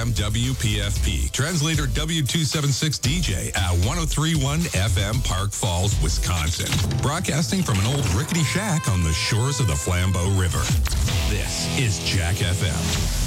FM WPFP. Translator W276 DJ at 1031 FM Park Falls, Wisconsin. Broadcasting from an old rickety shack on the shores of the Flambeau River. This is Jack FM.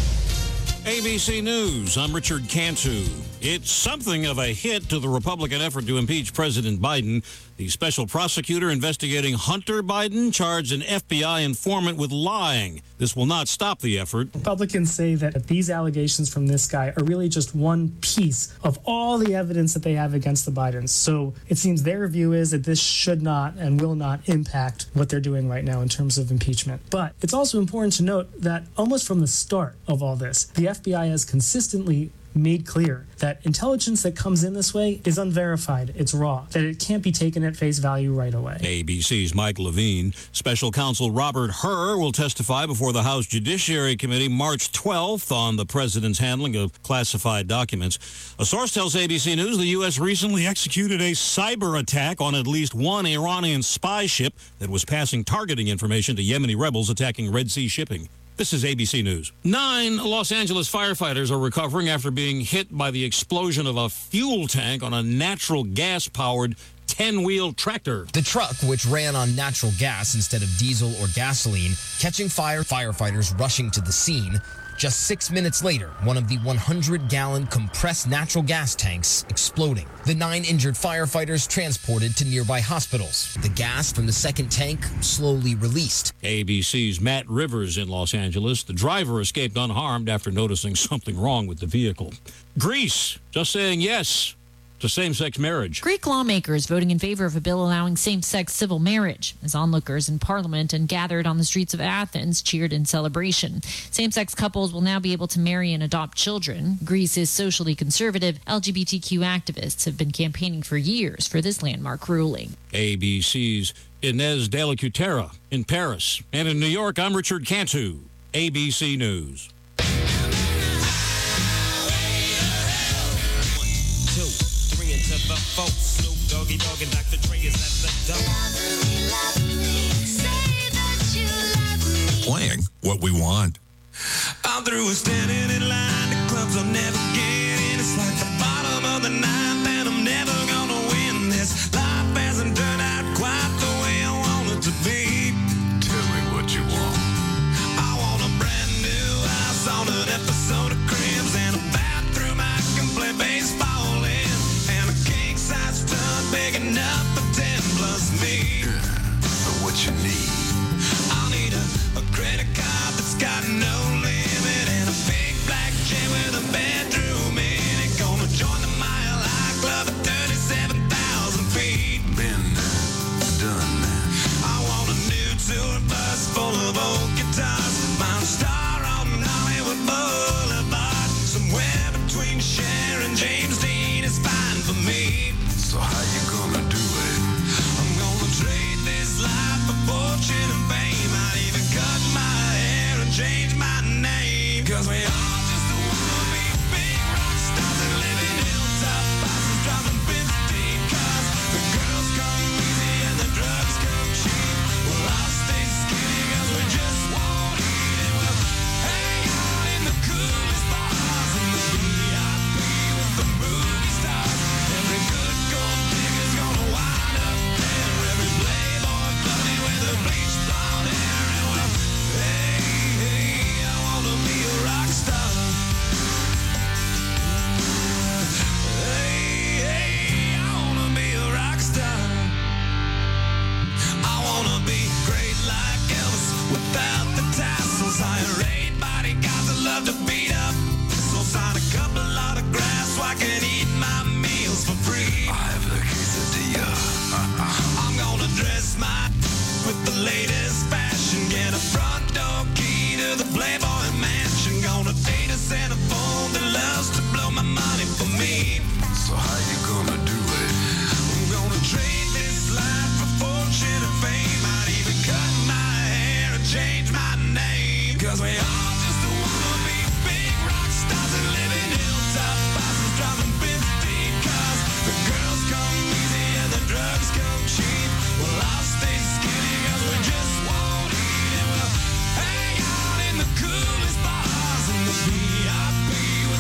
ABC News, I'm Richard Cantu. It's something of a hit to the Republican effort to impeach President Biden. The special prosecutor investigating Hunter Biden charged an FBI informant with lying. This will not stop the effort. Republicans say that these allegations from this guy are really just one piece of all the evidence that they have against the Bidens. So it seems their view is that this should not and will not impact what they're doing right now in terms of impeachment. But it's also important to note that almost from the start of all this, the FBI has consistently made clear that intelligence that comes in this way is unverified, it's raw, that it can't be taken at face value right away. ABC's Mike Levine. Special counsel Robert Hur will testify before the House Judiciary Committee March 12th on the president's handling of classified documents. A source tells ABC News the U.S. recently executed a cyber attack on at least one Iranian spy ship that was passing targeting information to Yemeni rebels attacking Red Sea shipping. This is ABC News. 9 Los Angeles firefighters are recovering after being hit by the explosion of a fuel tank on a natural gas-powered 10-wheel tractor. The truck, which ran on natural gas instead of diesel or gasoline, catching fire, firefighters rushing to the scene. Just 6 minutes later, one of the 100-gallon compressed natural gas tanks exploding. The 9 injured firefighters transported to nearby hospitals. The gas from the second tank slowly released. ABC's Matt Rivers in Los Angeles. The driver escaped unharmed after noticing something wrong with the vehicle. Greece, just saying yes to same-sex marriage. Greek lawmakers voting in favor of a bill allowing same-sex civil marriage as onlookers in parliament and gathered on the streets of Athens cheered in celebration. Same-sex couples will now be able to marry and adopt children. Greece is socially conservative. LGBTQ activists have been campaigning for years for this landmark ruling. ABC's Inez de la Cutera in Paris. And in New York, I'm Richard Cantu, ABC News. Snoop Doggy Dogg and Dr. Dre is at the door. Playing what we want. I'm through with standing in line. The clubs I'll never get in. It's like the bottom of the ninth, and I'm never gonna win this. Life hasn't turned out quite the way I want it to be. Tell me what you want. I want a brand new house on an episode of Cribs and a bathroom I can play baseball in, and a king-size tub big enough for 10 plus me. What you need? I'll need a credit card that's got no limit and a big black jet with a bedroom in it. Gonna join the Mile High Club at 37,000 feet. Been done that. I want a new tour bus full of old guitars. Mount Star on Hollywood Boulevard. Somewhere between Cher and James Dean is fine for me. So how you gonna do it? I'm gonna trade this life for fortune and fame. I'd even cut my hair and change my name. Cause we all just wanna be big rock stars and live in hilltop houses driving 15 cars. The girls come easy and the drugs come cheap. Well, I'll stay skinny cause we just won't eat. And we'll hang out in the coolest bars in the VIP with the movie stars. Every good gold digger's gonna wind up there. Every playboy bunny with a bleached blonde hair. And well, hey, I wanna be a rock star. Hey, I wanna be a rock star. I wanna be great like Elvis without the tassels. Hire 8 bodyguards that love to beat up. So sign a couple autographs so I can eat my meals for free. I have the quesadilla. I'm gonna dress my with the latest fashion. Get a front door key to the Playboy Mansion. Gonna date a Santa phone that loves to blow my money for me. So how you gonna do it? I'm gonna trade this life for fortune and fame. I'd even cut my hair and change my name. Cause we all just wanna be big rock stars and live in hilltop houses driving 15 cars. The girls come easy and the drugs come cheap. Well, I'll stay skinny cause we just won't eat. And we'll hang out in the coolest bars in the VIP with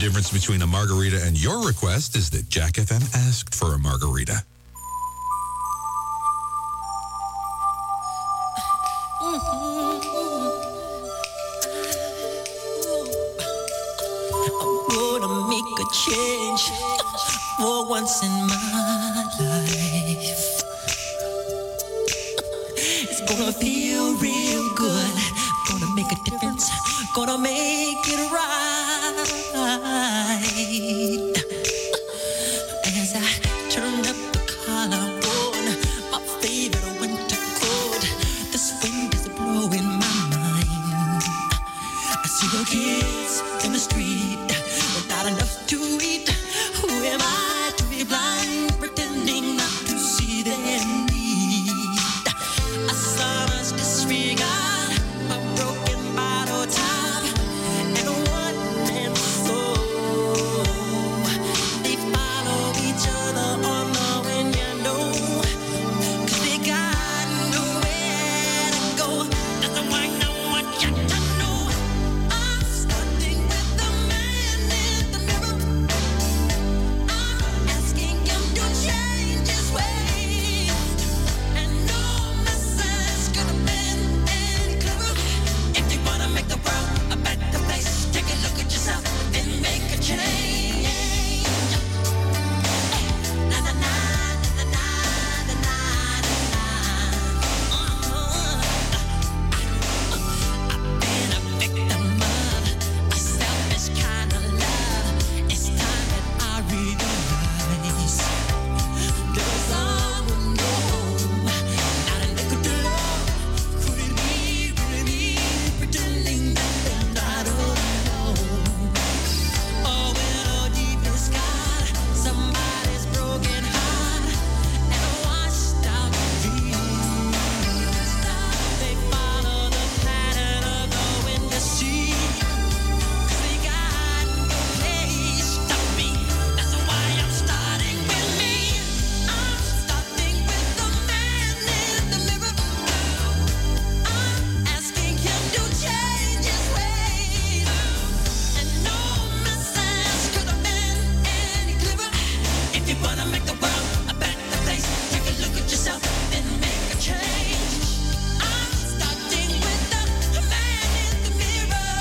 difference between a margarita and your request is that Jack FM asked for a margarita. I'm gonna make a change for once in my life. It's gonna feel real good. Gonna make a difference. Gonna make it right. As I turn up the collar on my favorite winter coat, this wind is blowing my mind. I see the kids in the street without enough to eat. Who am I to be blind, pretending not to see their need? I saw us disregard a broken bottle top and a one-man soul. They follow each other on the wind, you know, 'cause they got nowhere to go. That's why I want you to know I'm starting with the man in the mirror. I'm asking him to change his ways, and no message could have been any clearer. If you wanna make the world a better place, take a look at yourself and make a change. Na na na na na na na na. I've been a victim of a selfish kind of love. It's time that I realize there's someone new, not a nickel to love. Could it be really me pretending that they're not alone? Oh, well, deep in the sky, somebody's broken heart and washed out dreams. They follow the pattern of the wind to sea, 'cause they got no place to be. That's why I'm starting with me. I'm starting with the man in the mirror. I'm asking him to change his ways, and no message could have been any clearer. If you wanna make the world a better place, take a look at yourself and make a change. I'm starting with the man in the mirror.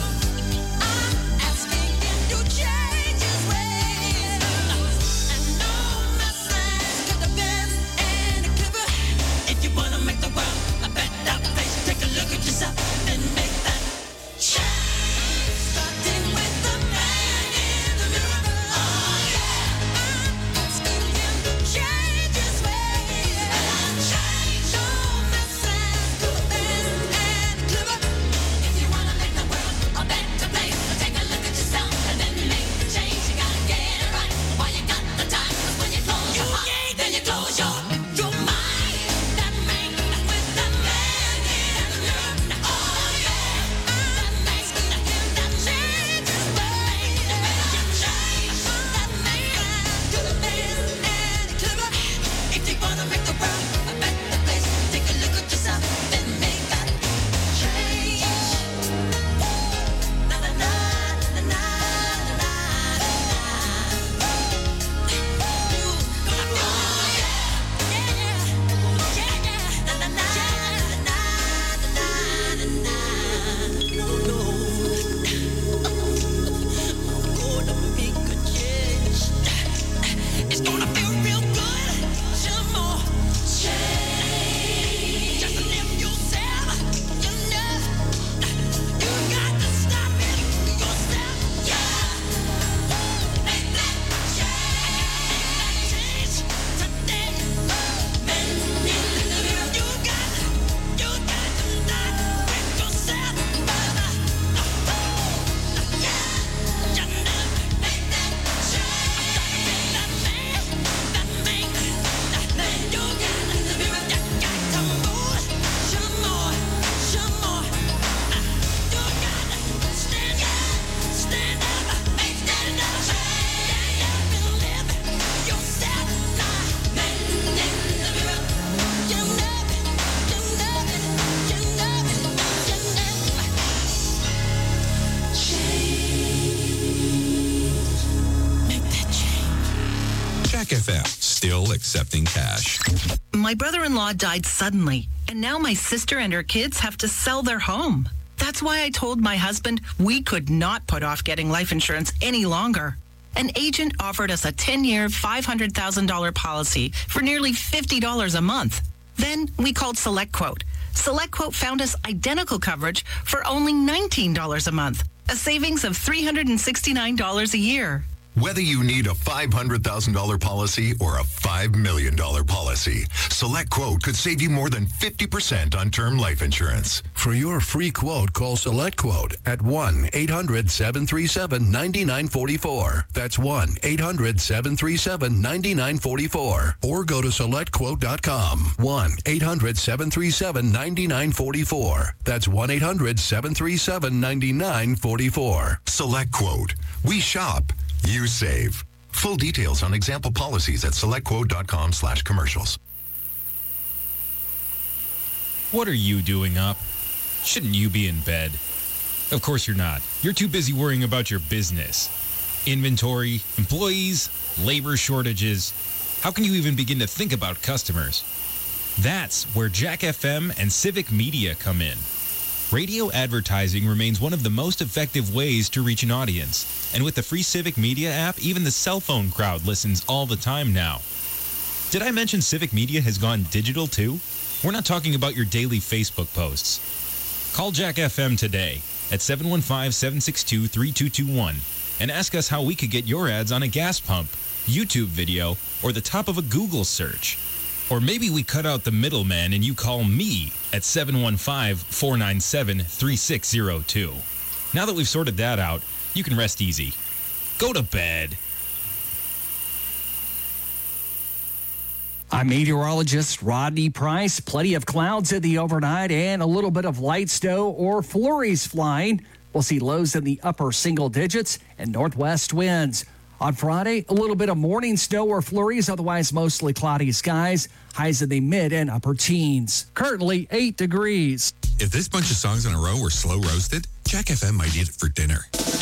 I'm asking him to change his ways, and no message could have been any clearer. If you wanna make the world a better place, take a look at yourself and make that change. Starting with the man in the mirror. Oh yeah, I'm asking him to change his ways, and change. No message could have been any clearer. If you wanna make the world a better place, take a look at yourself and then make the change. You gotta get it right while you got the time. 'Cause when you close your heart, then you close your mind. That man with the man in the mirror. Oh yeah, I'm asking him to change his ways. Change. That man could have been any clearer. If you wanna make the world a better place, take a look at yourself and make that change. Na na na na na na na. Oh yeah, yeah, yeah. Na na na na na na na. No, I'm gonna make a change. It's gonna feel real good. Some more. while accepting cash. My brother-in-law died suddenly, and now my sister and her kids have to sell their home. That's why I told my husband we could not put off getting life insurance any longer. An agent offered us a 10-year, $500,000 policy for nearly $50 a month. Then we called SelectQuote. SelectQuote found us identical coverage for only $19 a month, a savings of $369 a year. Whether you need a $500,000 policy or a $5 million policy, SelectQuote could save you more than 50% on term life insurance. For your free quote, call SelectQuote at 1-800-737-9944. That's 1-800-737-9944. Or go to SelectQuote.com. 1-800-737-9944. That's 1-800-737-9944. SelectQuote. We shop. You save. Full details on example policies at selectquote.com/commercials. What are you doing up? Shouldn't you be in bed? Of course you're not. You're too busy worrying about your business. Inventory, employees, labor shortages. How can you even begin to think about customers? That's where Jack FM and Civic Media come in. Radio advertising remains one of the most effective ways to reach an audience. And with the free Civic Media app, even the cell phone crowd listens all the time now. Did I mention Civic Media has gone digital too? We're not talking about your daily Facebook posts. Call Jack FM today at 715-762-3221 and ask us how we could get your ads on a gas pump, YouTube video, or the top of a Google search. Or maybe we cut out the middleman and you call me at 715-497-3602. Now that we've sorted that out, you can rest easy. Go to bed. I'm meteorologist Rodney Price. Plenty of clouds in the overnight and a little bit of light snow or flurries flying. We'll see lows in the upper single digits and northwest winds. On Friday, a little bit of morning snow or flurries, otherwise mostly cloudy skies. Highs in the mid and upper teens. Currently 8 degrees. If this bunch of songs in a row were slow roasted, Jack FM might eat it for dinner.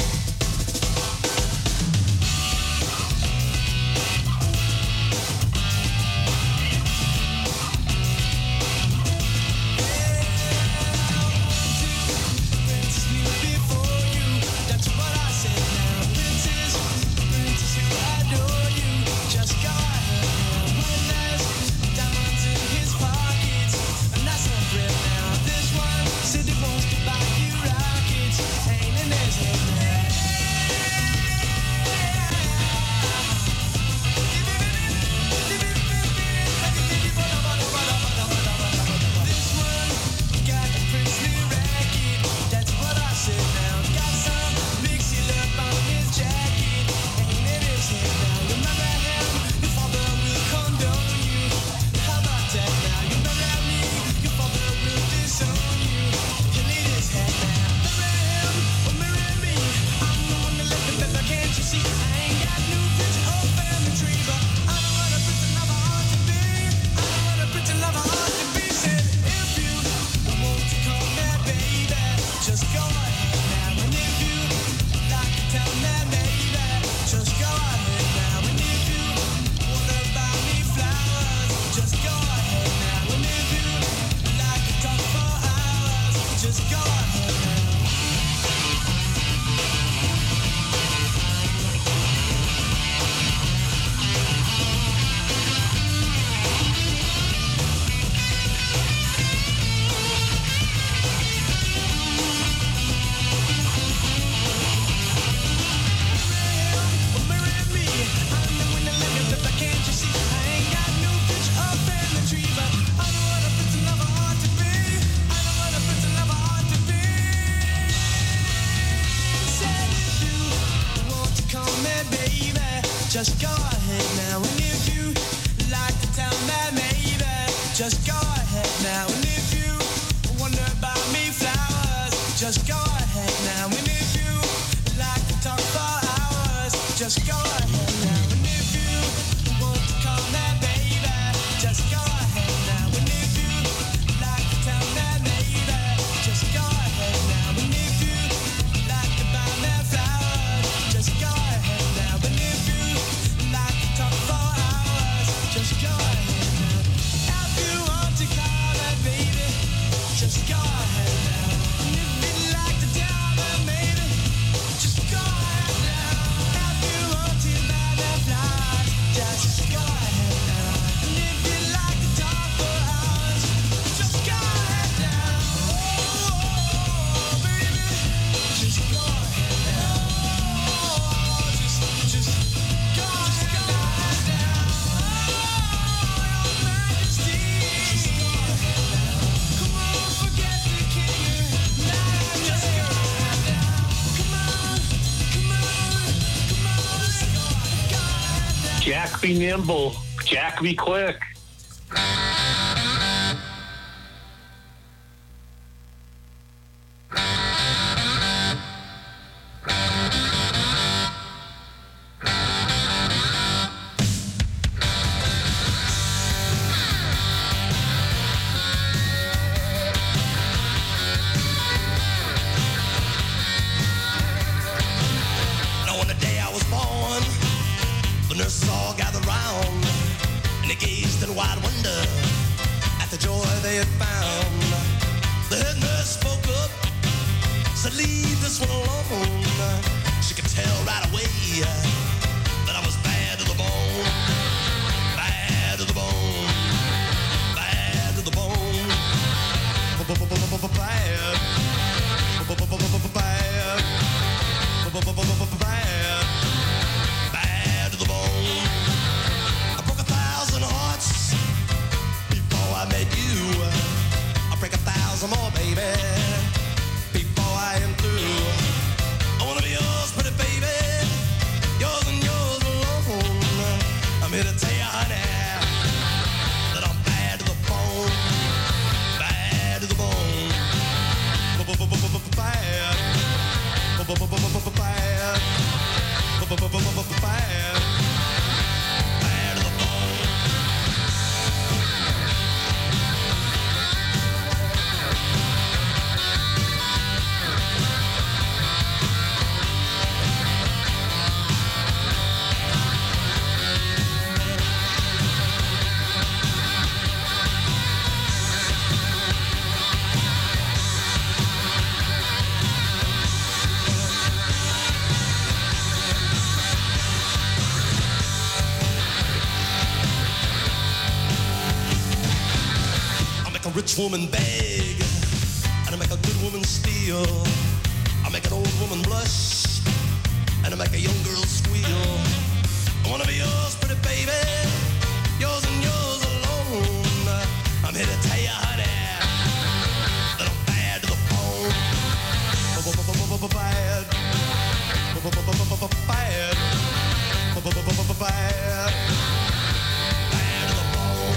Just go ahead now, and if you like to tell me, maybe just go ahead now, and if you wonder about me, flowers, just go ahead now, and if you like to talk for hours, just go ahead now, and if you want to call me baby, just go ahead now, and if you like to tell me, maybe just go ahead now, and if you like to buy me flowers, just go ahead now, and if you like to talk for hours, just go Jack be nimble. Jack be quick. Now on the day I was born, the nurses all gathered round, and they gazed in wide wonder at the joy they had found. The head nurse spoke up, said, "Leave this one alone." She could tell right away that I was bad to the bone, bad to the bone, bad to the bone, bad, bad, bad to the bone. I broke 1,000 hearts before I met you. I'll break 1,000 more, baby, before I am through. I wanna be yours, pretty baby, yours and yours alone. I'm here to tell you, honey, that I'm bad to the bone, bad to the bone, bad, bad, bad to the bone. A rich woman beg, and I make a good woman steal. I make an old woman blush, and I make a young girl squeal. I wanna be yours, pretty baby, yours and yours alone. I'm here to tell you, honey, that I'm bad to the bone. Bad, bad, bad, bad to the bone.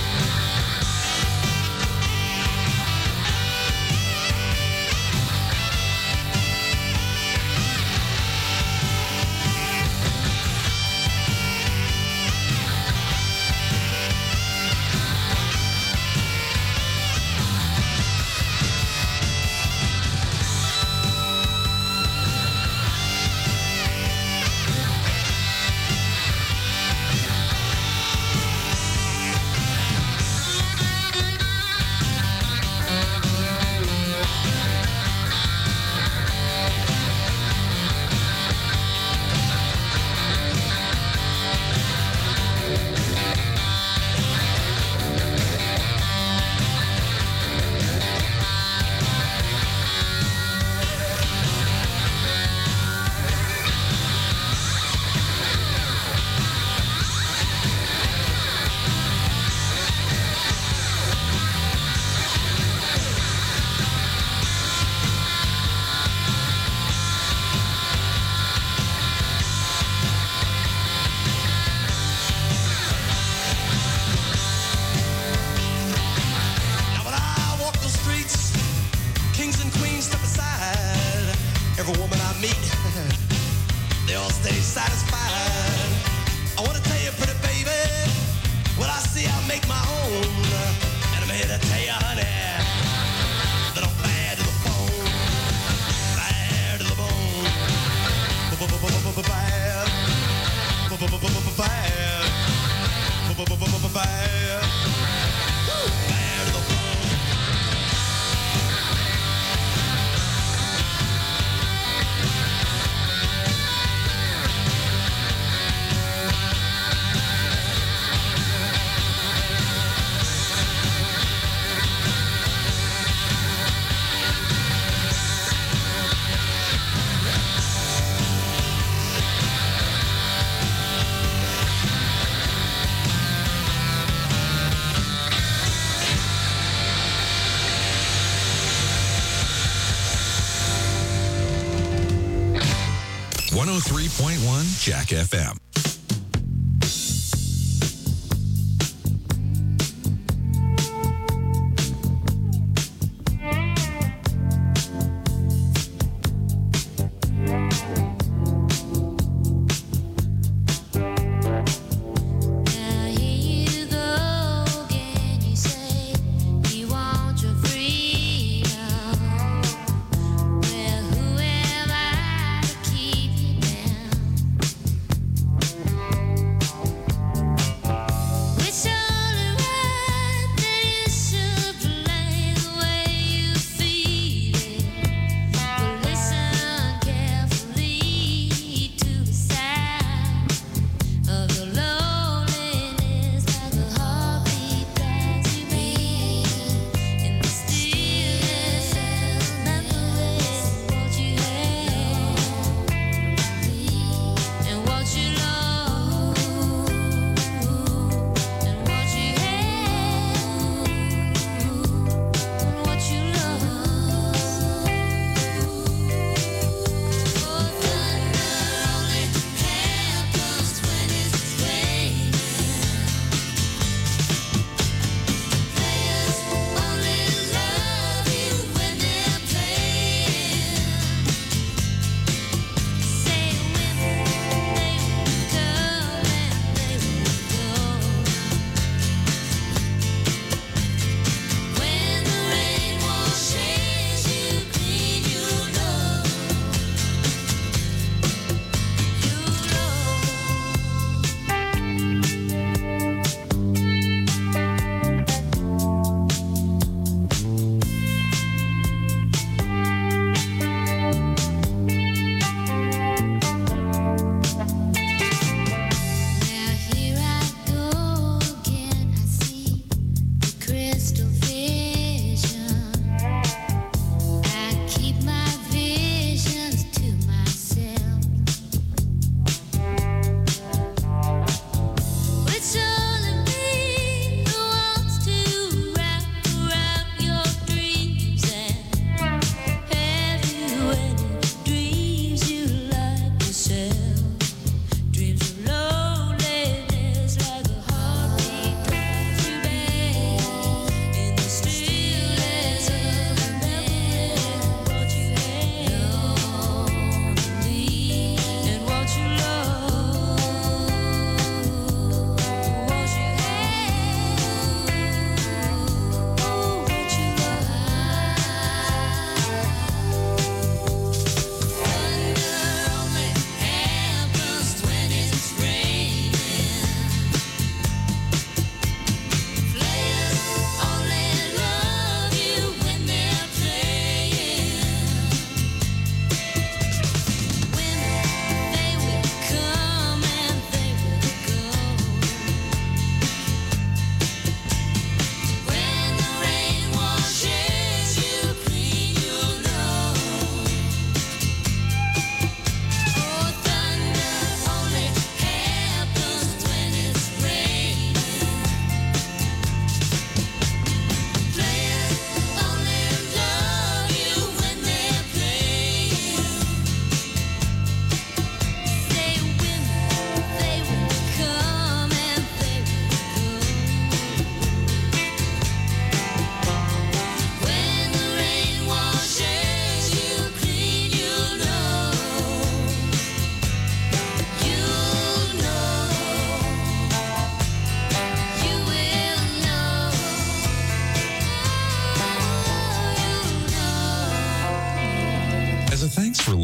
Every woman I meet, they all stay satisfied. I want to tell you, pretty baby, what I see I make my own. And I'm here to tell you, honey, that I'm bad to the bone, bad to the bone, bad, bad, bad, bad to the bone. .1 Jack FM.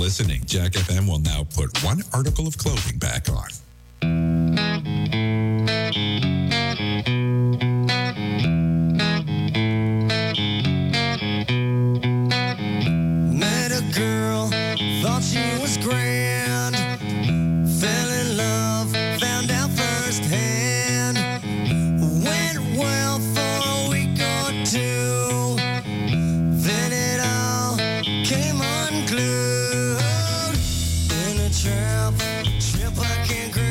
listening. Jack FM will now put one article of clothing back on. Met a girl, thought she was grand. Fell in love, found out firsthand. Went well for a week or two. Then it all came unglued. In a trap I can't grab.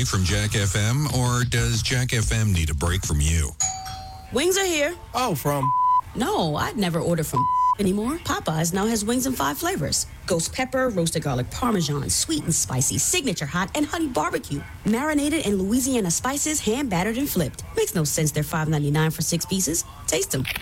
break from Jack FM, or does Jack FM need a break from you? Wings are here. Oh, from? No, I'd never order from anymore. Popeyes now has wings in 5 flavors. Ghost pepper, roasted garlic parmesan, sweet and spicy, signature hot, and honey barbecue. Marinated in Louisiana spices, hand battered and flipped. Makes no sense they're $5.99 for 6 pieces. Taste them.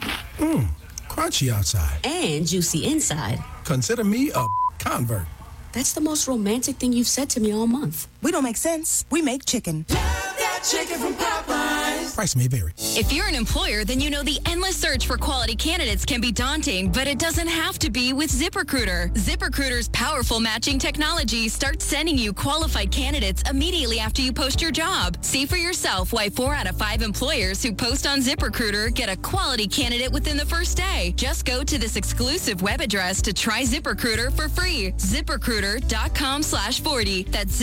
Crunchy outside. And juicy inside. Consider me a convert. That's the most romantic thing you've said to me all month. We don't make sense. We make chicken. Love that chicken from Popeyes. Price may vary. If you're an employer, then you know the endless search for quality candidates can be daunting, but it doesn't have to be with ZipRecruiter. ZipRecruiter's powerful matching technology starts sending you qualified candidates immediately after you post your job. See for yourself why 4 out of 5 employers who post on ZipRecruiter get a quality candidate within the first day. Just go to this exclusive web address to try ZipRecruiter for free. ZipRecruiter.com/40. That's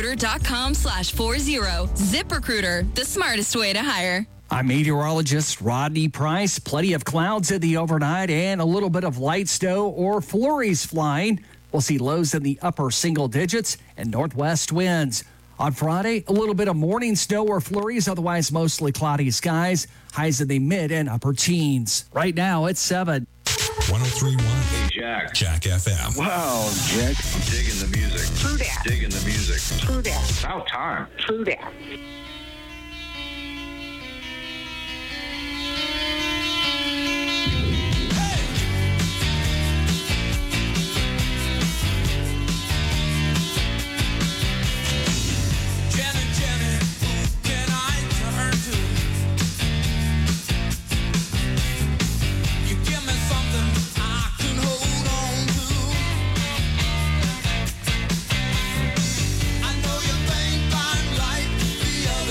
ZipRecruiter.com/40. ZipRecruiter, the smartest way to hire. I'm meteorologist Rodney Price. Plenty of clouds in the overnight and a little bit of light snow or flurries flying. We'll see lows in the upper single digits and northwest winds. On Friday, a little bit of morning snow or flurries, otherwise mostly cloudy skies. Highs in the mid and upper teens. Right now, it's 7. 103.1. Hey, Jack. Jack FM. Wow, Jack. I'm digging the music. True that. Digging the music. True that. About time. True that. I know you think I'm like the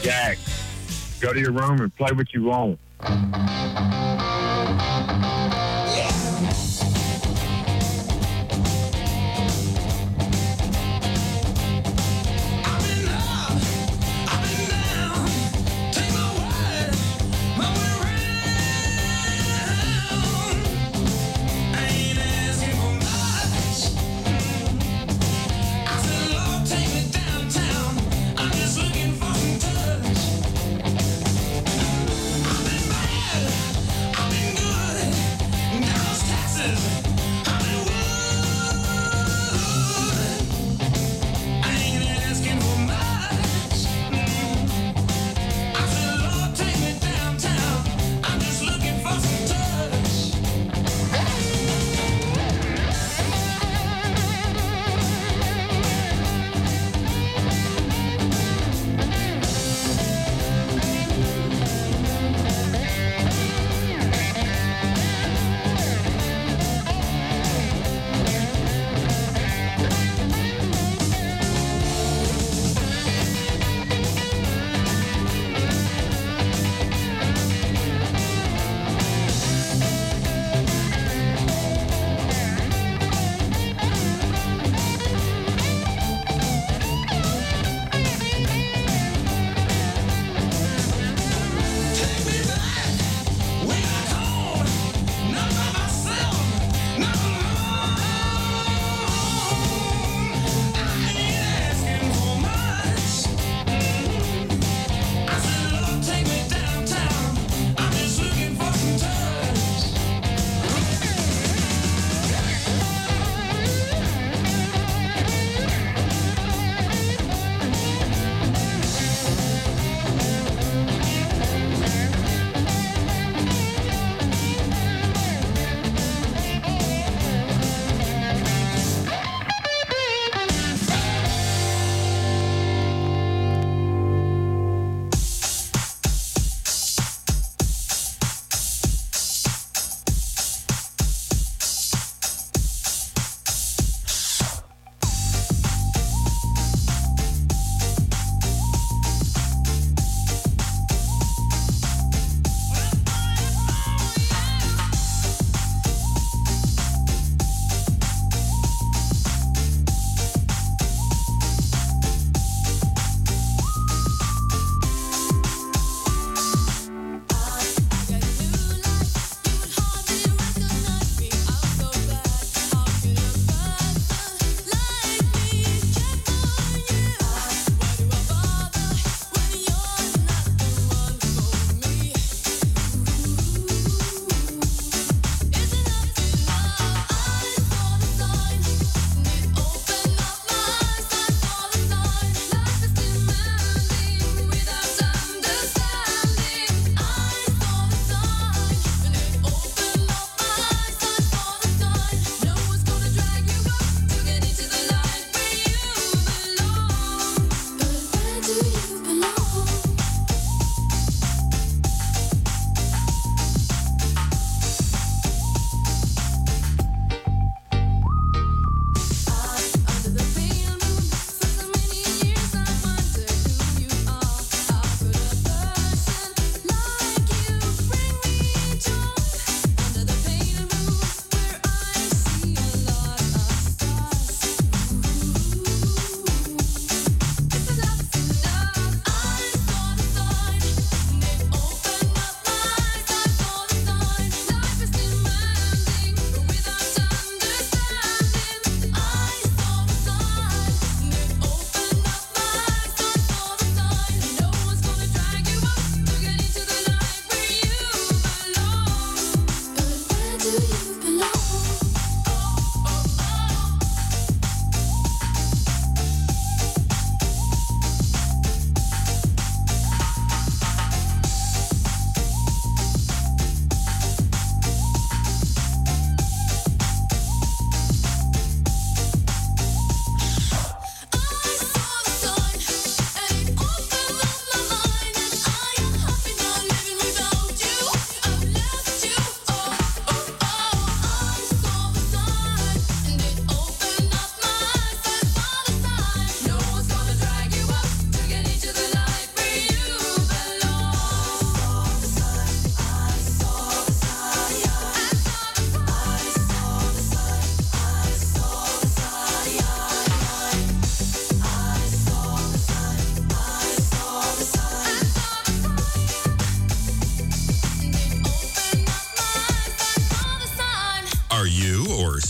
Jack, go to your room and play what you want. I'm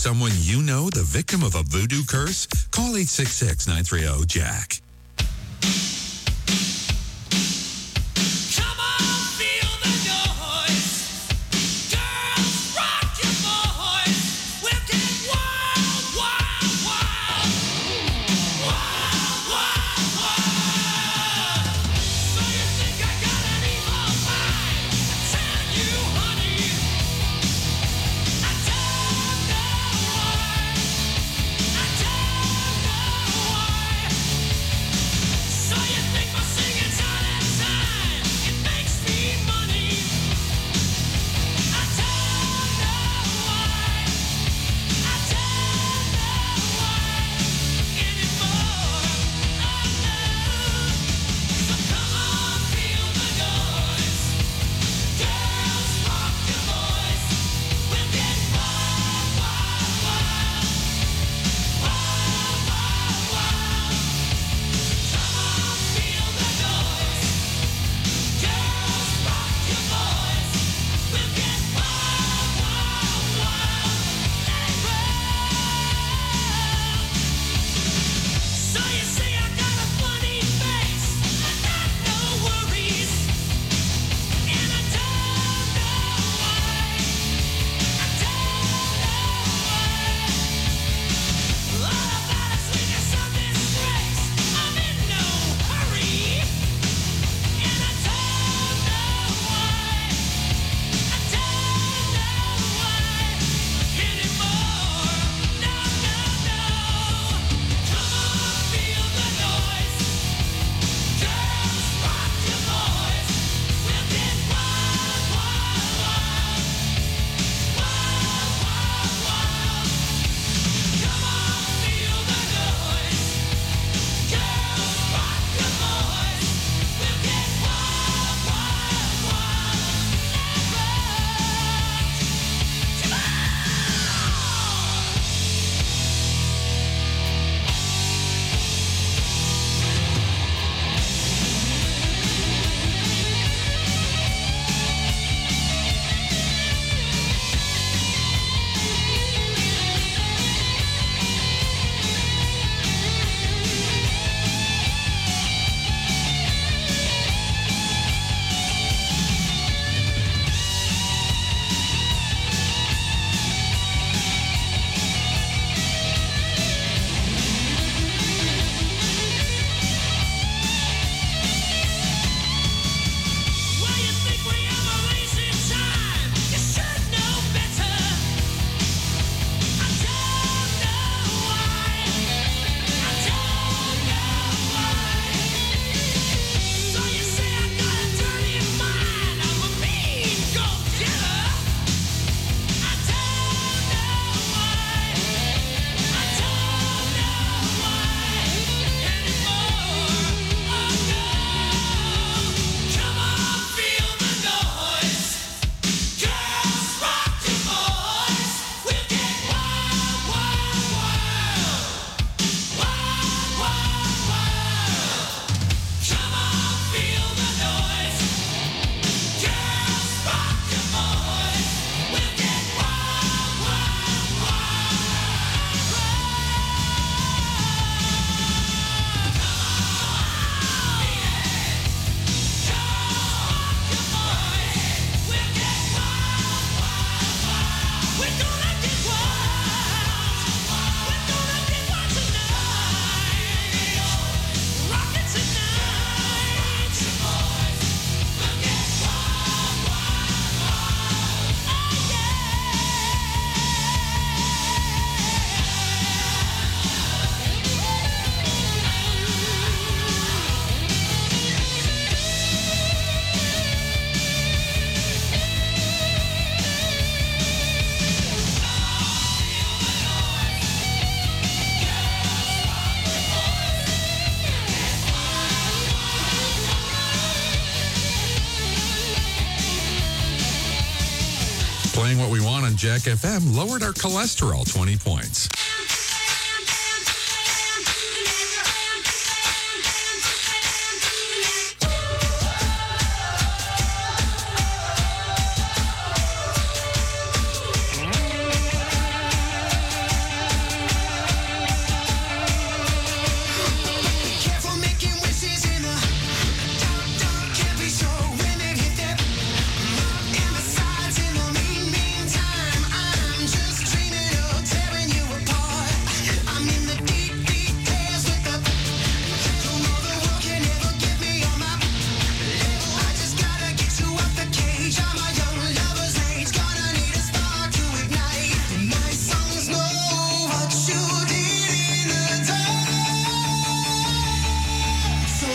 someone you know the victim of a voodoo curse? Call 866-930-JACK. Playing what we want on Jack FM lowered our cholesterol 20 points.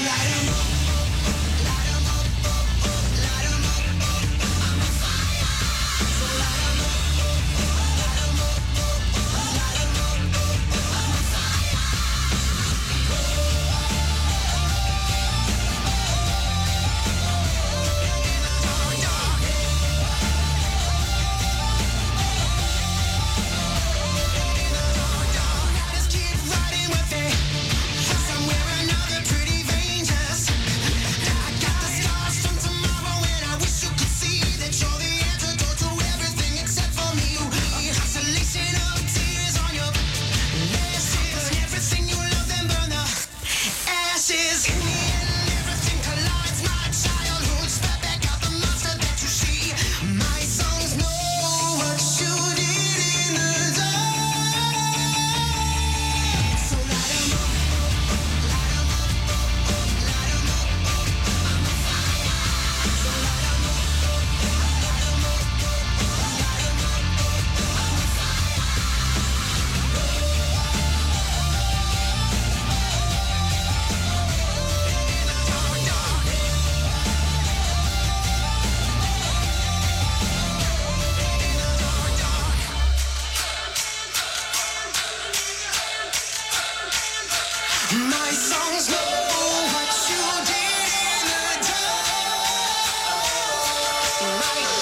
My songs know what you did in the dark.